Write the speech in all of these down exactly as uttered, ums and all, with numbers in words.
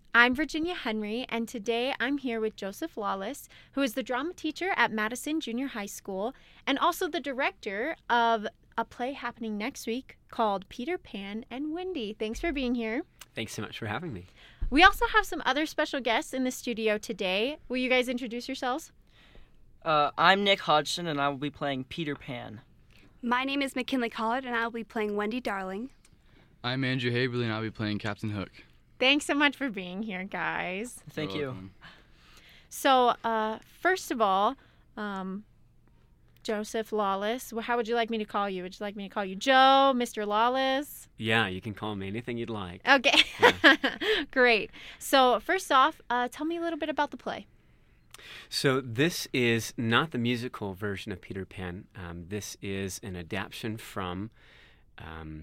I'm Virginia Henry, and today I'm here with Joseph Lawless, who is the drama teacher at Madison Junior High School and also the director of a play happening next week called Peter Pan and Wendy. Thanks for being here. Thanks so much for having me. We also have some other special guests in the studio today. Will you guys introduce yourselves? Uh, I'm Nick Hodgson, and I will be playing Peter Pan. My name is McKinley Collard, and I will be playing Wendy Darling. I'm Andrew Haberly, and I'll be playing Captain Hook. Thanks so much for being here, guys. Thank You're you. welcome. So, uh, first of all, um, Joseph Lawless, how would you like me to call you? Would you like me to call you Joe, Mister Lawless? Yeah, you can call me anything you'd like. Okay, Yeah. Great. So, first off, uh, tell me a little bit about the play. So this is not the musical version of Peter Pan. Um, this is an adaptation from um,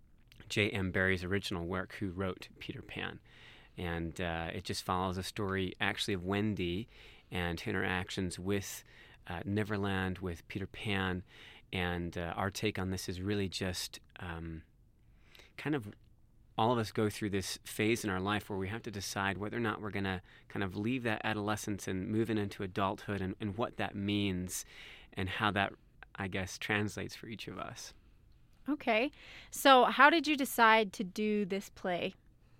J M Barrie's original work, who wrote Peter Pan. And uh, it just follows a story, actually, of Wendy and her interactions with uh, Neverland, with Peter Pan. And uh, our take on this is really just um, kind of all of us go through this phase in our life where we have to decide whether or not we're going to kind of leave that adolescence and move it into adulthood, and, and what that means and how that, I guess, translates for each of us. Okay. So, how did you decide to do this play?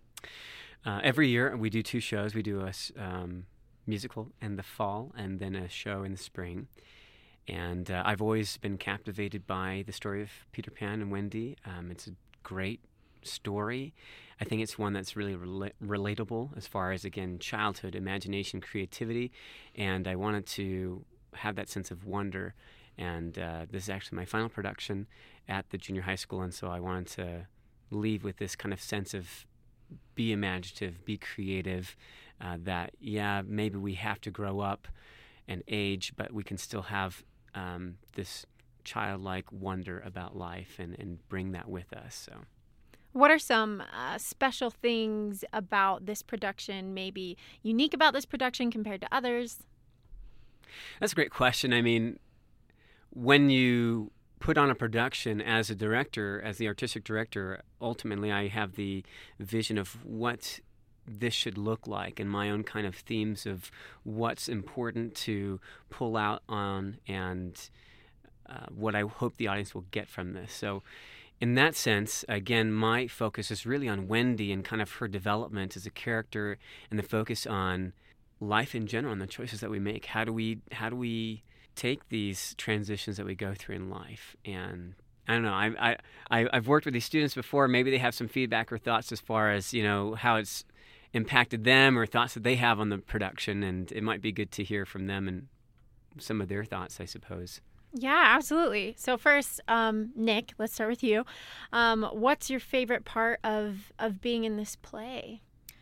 Uh, every year we do two shows. We do a s- um, musical in the fall and then a show in the spring. And uh, I've always been captivated by the story of Peter Pan and Wendy. Um, it's a great story. I think it's one that's really rela- relatable as far as, again, childhood, imagination, creativity, and I wanted to have that sense of wonder. And uh, this is actually my final production at the junior high school, and so I wanted to leave with this kind of sense of be imaginative, be creative, uh, that, yeah, maybe we have to grow up and age, but we can still have um, this childlike wonder about life and, and bring that with us. So. What are some uh, special things about this production, maybe unique about this production compared to others? That's a great question. I mean, when you put on a production as a director, as the artistic director, ultimately I have the vision of what this should look like and my own kind of themes of what's important to pull out on and uh, what I hope the audience will get from this. So in that sense, again, my focus is really on Wendy and kind of her development as a character, and the focus on life in general and the choices that we make. How do we how do we take these transitions that we go through in life? And I don't know. I I I- I've worked with these students before. Maybe they have some feedback or thoughts as far as, you know, how it's impacted them or thoughts that they have on the production, and it might be good to hear from them and some of their thoughts, I suppose. Yeah, absolutely. So first, um, Nick, let's start with you. Um, what's your favorite part of, of being in this play?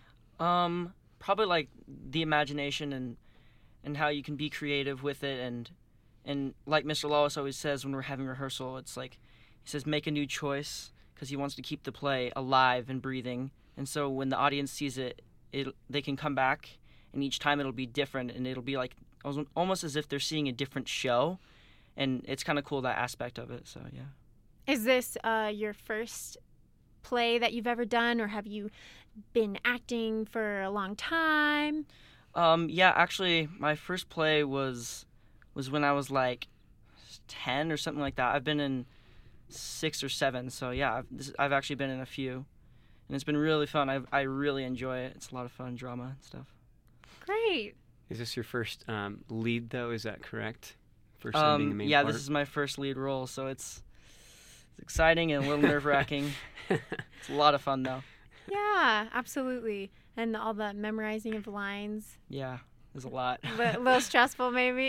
Um, probably like the imagination and and how you can be creative with it, and and like Mister Lawless always says when we're having rehearsal, it's like he says make a new choice because he wants to keep the play alive and breathing. And so when the audience sees it, it they can come back, and each time it'll be different, and it'll be like almost as if they're seeing a different show. And it's kind of cool, that aspect of it, so yeah. Is this uh, your first play that you've ever done, or have you been acting for a long time? Um, yeah, actually, my first play was was when I was like ten or something like that. I've been in six or seven, so yeah, I've, this, I've actually been in a few. And it's been really fun. I I really enjoy it. It's a lot of fun, drama and stuff. Great. Is this your first um, lead, though? Is that correct? First time being the Um, main yeah, part? this is my first lead role, so it's, it's exciting and a little nerve-wracking. It's a lot of fun, though. Yeah, absolutely. And all the memorizing of lines. Yeah, there's a lot. A little stressful, maybe.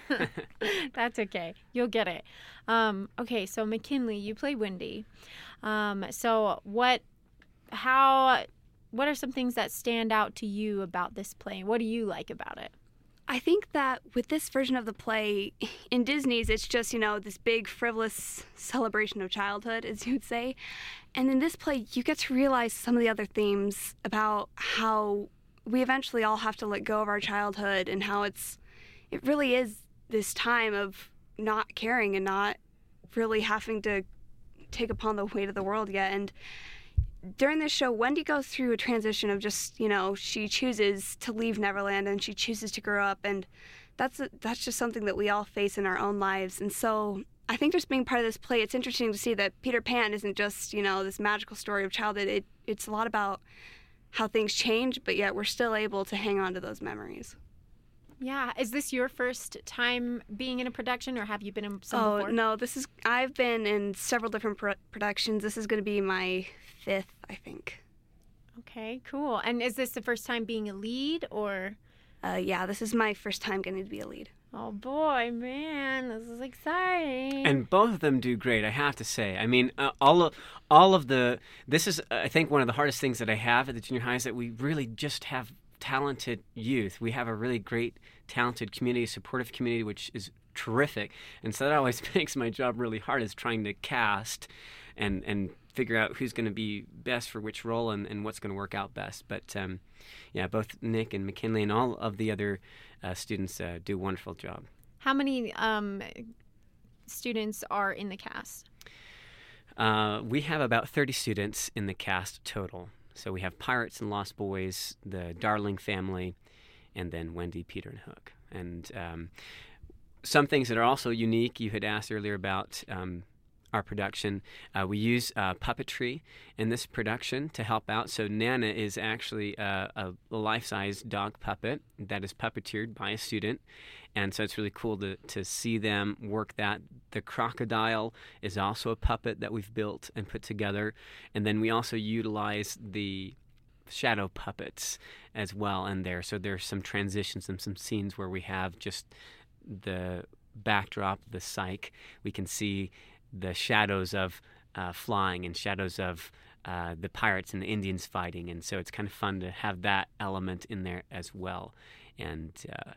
That's okay. You'll get it. Um, okay, so McKinley, you play Wendy. Um, so what, how, what are some things that stand out to you about this play? What do you like about it? I think that with this version of the play, in Disney's, it's just, you know, this big frivolous celebration of childhood, as you would say. And in this play, you get to realize some of the other themes about how we eventually all have to let go of our childhood, and how it's, it really is this time of not caring and not really having to take upon the weight of the world yet. And during this show, Wendy goes through a transition of just, you know, she chooses to leave Neverland and she chooses to grow up, and that's a, that's just something that we all face in our own lives. And so I think just being part of this play, it's interesting to see that Peter Pan isn't just, you know, this magical story of childhood. It, it's a lot about how things change, but yet we're still able to hang on to those memories. Yeah. Is this your first time being in a production, or have you been in some oh, before? no, this is, I've been in several different pro- productions. This is going to be my fifth, I think. Okay, cool. And is this the first time being a lead, or? Uh, yeah, this is my first time getting to be a lead. Oh boy, man, this is exciting. And both of them do great, I have to say. I mean, uh, all of all of the this is, I think, one of the hardest things that I have at the junior high is that we really just have talented youth. We have a really great, talented community, supportive community, which is terrific. And so that always makes my job really hard, is trying to cast and and figure out who's going to be best for which role and, and what's going to work out best. But um, yeah, both Nick and McKinley and all of the other uh, students uh, do a wonderful job. How many um, students are in the cast? Uh, we have about thirty students in the cast total. So we have Pirates and Lost Boys, the Darling family, and then Wendy, Peter, and Hook. And um, some things that are also unique, you had asked earlier about um, our production. Uh, we use uh, puppetry in this production to help out. So Nana is actually a, a life-size dog puppet that is puppeteered by a student. And so it's really cool to, to see them work that. The crocodile is also a puppet that we've built and put together. And then we also utilize the shadow puppets as well in there. So there's some transitions and some scenes where we have just the backdrop, the psych. We can see the shadows of uh, flying and shadows of uh, the pirates and the Indians fighting. And so it's kind of fun to have that element in there as well. And uh,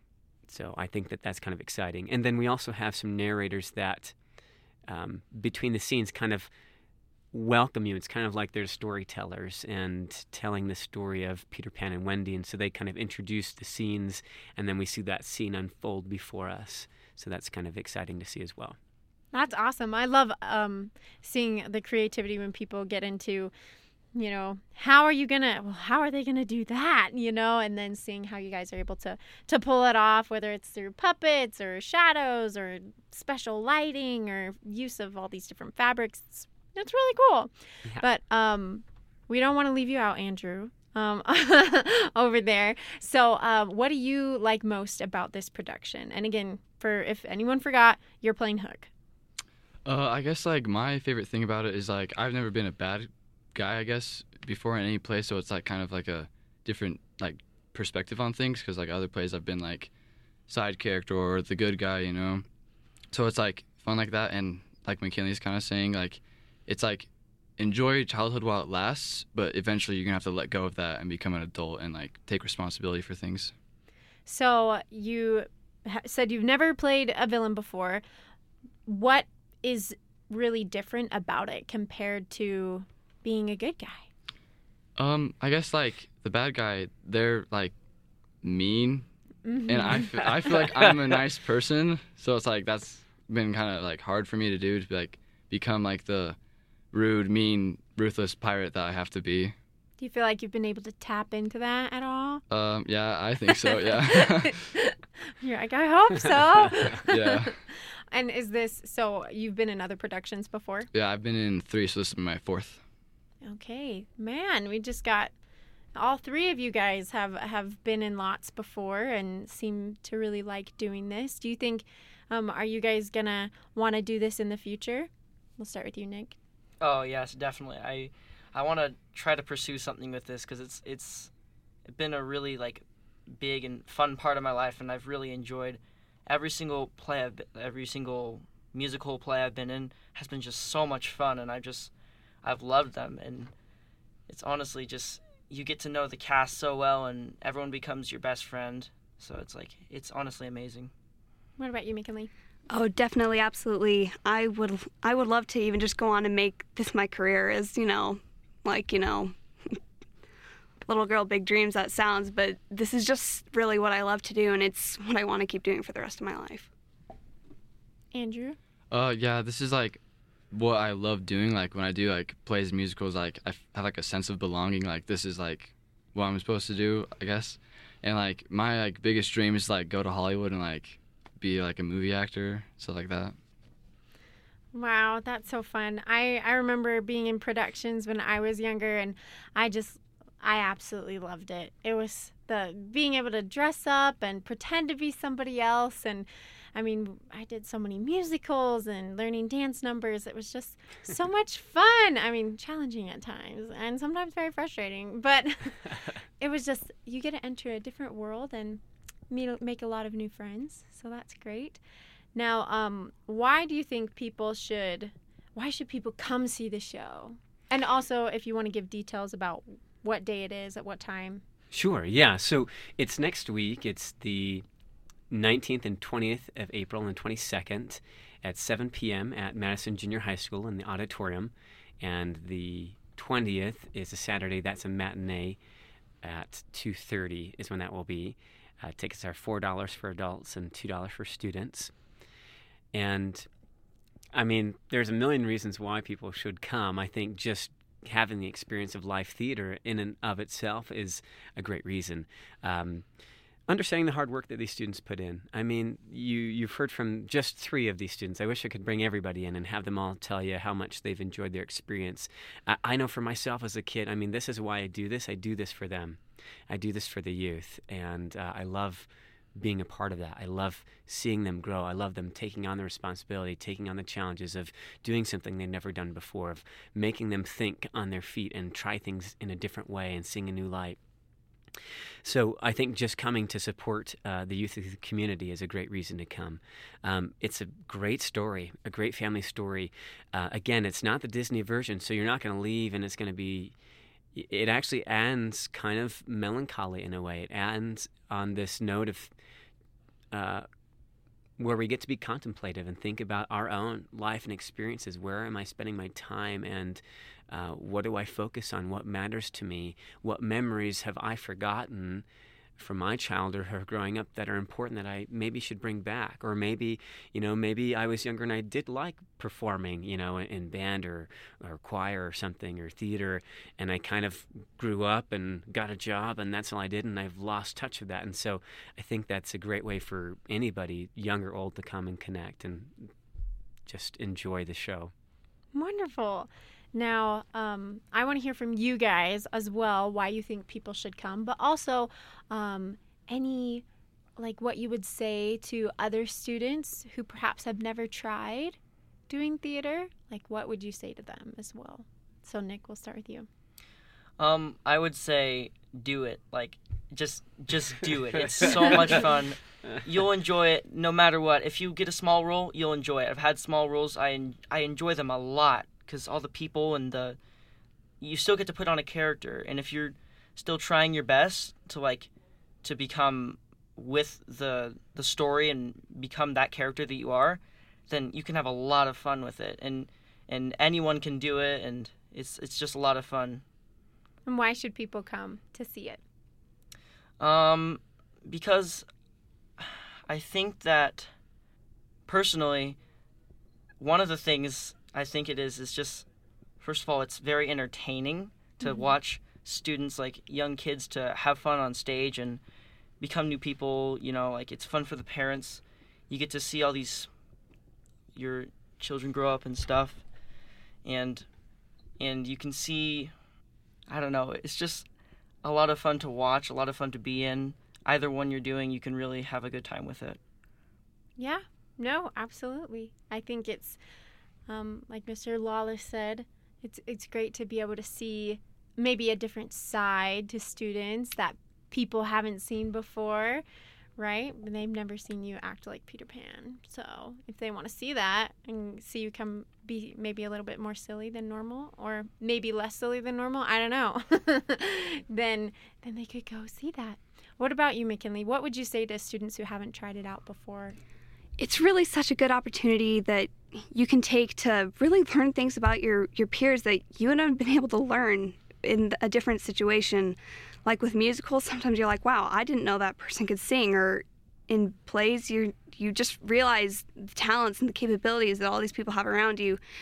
so I think that that's kind of exciting. And then we also have some narrators that um, between the scenes kind of welcome you. It's kind of like they're storytellers and telling the story of Peter Pan and Wendy. And so they kind of introduce the scenes, and then we see that scene unfold before us. So that's kind of exciting to see as well. That's awesome. I love um, seeing the creativity when people get into, you know, how are you gonna, well, how are they gonna do that, you know, and then seeing how you guys are able to to pull it off, whether it's through puppets or shadows or special lighting or use of all these different fabrics. It's, it's really cool. Yeah. But um, we don't want to leave you out, Andrew, um, over there. So um, what do you like most about this production? And again, for if anyone forgot, you're playing Hook. Uh, I guess, like, my favorite thing about it is, like, I've never been a bad guy, I guess, before in any play, so it's, like, kind of like a different, like, perspective on things, because, like, other plays I've been, like, side character or the good guy, you know? So it's, like, fun like that, and like McKinley's kind of saying, like, it's, like, enjoy childhood while it lasts, but eventually you're going to have to let go of that and become an adult and, like, take responsibility for things. So you ha- said you've never played a villain before. What is really different about it compared to being a good guy? Um, I guess, like, the bad guy, they're, like, mean, Mm-hmm. and I, f- I feel like I'm a nice person, so it's, like, that's been kind of, like, hard for me to do, to, be, like, become, like, the rude, mean, ruthless pirate that I have to be. Do you feel like you've been able to tap into that at all? Um, yeah, I think so, yeah. You're like, I hope so. Yeah. And is this, so you've been in other productions before? Yeah, I've been in three, so this is my fourth. Okay, man, we just got, all three of you guys have, have been in lots before and seem to really like doing this. Do you think, um, are you guys going to want to do this in the future? We'll start with you, Nick. Oh, yes, definitely. I I want to try to pursue something with this because it's, it's been a really, like, big and fun part of my life, and I've really enjoyed every single play I've been, every single musical play I've been in has been just so much fun, and I just I've loved them, and it's honestly just you get to know the cast so well, and everyone becomes your best friend. So it's like it's honestly amazing. What about you, McKinley? Oh, definitely, absolutely. I would I would love to even just go on and make this my career as, you know, like, you know, little girl, big dreams, that sounds, but this is just really what I love to do, and it's what I want to keep doing for the rest of my life. Andrew? Uh, yeah, this is, like, what I love doing. Like when I do like plays and musicals, like I f- have like a sense of belonging. Like this is like what I'm supposed to do, I guess. And like my like biggest dream is to, like go to Hollywood and like be like a movie actor, stuff like that. Wow, that's so fun. I, I remember being in productions when I was younger, and I just, I absolutely loved it. It was the being able to dress up and pretend to be somebody else. And I mean, I did so many musicals and learning dance numbers. It was just so much fun. I mean, challenging at times and sometimes very frustrating, but it was just, you get to enter a different world and meet, make a lot of new friends. So that's great. Now, um, why do you think people should, why should people come see the show? And also, if you want to give details about what day it is, at what time. Sure, yeah. So it's next week. It's the nineteenth and twentieth of April and twenty-second at seven p.m. at Madison Junior High School in the auditorium. And the twentieth is a Saturday. That's a matinee at two thirty is when that will be. Uh, tickets are four dollars for adults and two dollars for students. And, I mean, there's a million reasons why people should come. I think just having the experience of live theater in and of itself is a great reason. Um, understanding the hard work that these students put in. I mean, you, you've heard from just three of these students. I wish I could bring everybody in and have them all tell you how much they've enjoyed their experience. I, I know for myself as a kid, I mean, this is why I do this. I do this for them. I do this for the youth, and uh, I love being a part of that. I love seeing them grow. I love them taking on the responsibility, taking on the challenges of doing something they've never done before, of making them think on their feet and try things in a different way and seeing a new light. So I think just coming to support uh, the youth of the community is a great reason to come. Um, it's a great story, a great family story. Uh, again, it's not the Disney version, so you're not going to leave and it's going to be, it actually ends kind of melancholy in a way. It ends on this note of uh, where we get to be contemplative and think about our own life and experiences. Where am I spending my time, and uh, what do I focus on? What matters to me? What memories have I forgotten from my childhood or growing up that are important that I maybe should bring back? Or maybe, you know, maybe I was younger and I did like performing, you know, in, in band or, or choir or something or theater, and I kind of grew up and got a job and that's all I did, and I've lost touch with that. And so I think that's a great way for anybody, young or old, to come and connect and just enjoy the show. Wonderful. Now, um, I want to hear from you guys as well, why you think people should come, but also um, any, like what you would say to other students who perhaps have never tried doing theater. Like, what would you say to them as well? So, Nick, we'll start with you. Um, I would say do it. Like, just just do it. It's so much fun. You'll enjoy it no matter what. If you get a small role, you'll enjoy it. I've had small roles. I I enjoy them a lot. Because all the people and the, you still get to put on a character, and if you're still trying your best to like, to become with the the story and become that character that you are, then you can have a lot of fun with it, and and anyone can do it, and it's it's just a lot of fun. And why should people come to see it? Um, because I think that personally, one of the things I think it is, is just, first of all, it's very entertaining to mm-hmm. watch students, like young kids, to have fun on stage and become new people. You know, like it's fun for the parents. You get to see all these, your children grow up and stuff. And, and you can see, I don't know, it's just a lot of fun to watch, a lot of fun to be in. Either one you're doing, you can really have a good time with it. Yeah, no, absolutely. I think it's, Um, like Mister Lawless said, it's it's great to be able to see maybe a different side to students that people haven't seen before, right? They've never seen you act like Peter Pan. So if they want to see that and see you come be maybe a little bit more silly than normal, or maybe less silly than normal, I don't know, then then they could go see that. What about you, McKinley? What would you say to students who haven't tried it out before? It's really such a good opportunity that you can take to really learn things about your, your peers that you wouldn't have been able to learn in a different situation. Like with musicals, sometimes you're like, wow, I didn't know that person could sing. Or in plays, you you just realize the talents and the capabilities that all these people have around you.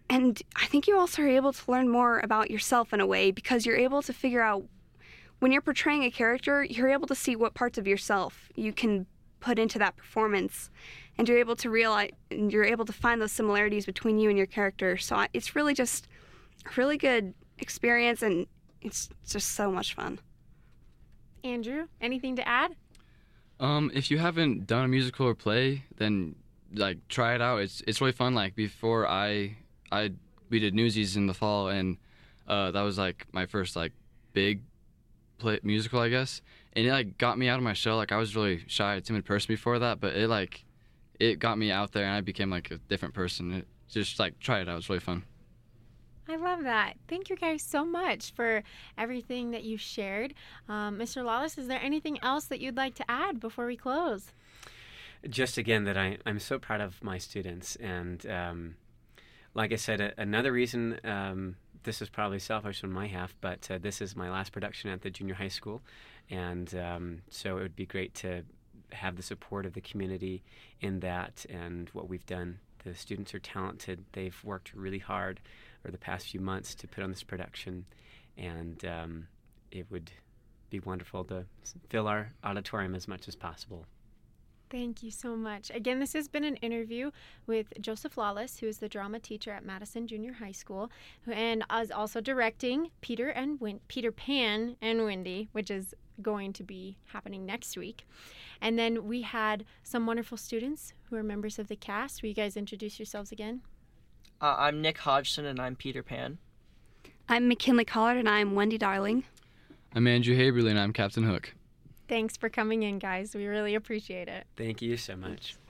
and I think you also are able to learn more about yourself in a way, because you're able to figure out, when you're portraying a character, you're able to see what parts of yourself you can put into that performance, and you're able to realize, and you're able to find those similarities between you and your character. So I- it's really just a really good experience, and it's just so much fun. Andrew, anything to add? Um, if you haven't done a musical or play, then like try it out. It's it's really fun. Like before I I we did Newsies in the fall, and uh, that was like my first like big play musical, I guess. And it like got me out of my shell. Like I was really shy, timid person before that, but it like it got me out there, and I became like a different person. It, just like try it out. It's really fun. I love that. Thank you guys so much for everything that you shared. Um, Mister Lawless, is there anything else that you'd like to add before we close? Just again that I, I'm so proud of my students. And um, like I said, a, another reason, um, this is probably selfish on my half, but uh, this is my last production at the junior high school. And um, so it would be great to have the support of the community in that and what we've done. The students are talented. They've worked really hard over the past few months to put on this production, and um, it would be wonderful to fill our auditorium as much as possible. Thank you so much. Again, this has been an interview with Joseph Lawless, who is the drama teacher at Madison Junior High School, who- and is also directing Peter and Win- Peter Pan and Wendy, which is going to be happening next week. And then we had some wonderful students who are members of the cast. Will you guys introduce yourselves again? Uh, I'm Nick Hodgson, and I'm Peter Pan. I'm McKinley Collard, and I'm Wendy Darling. I'm Andrew Haberly, and I'm Captain Hook. Thanks for coming in, guys. We really appreciate it. Thank you so much.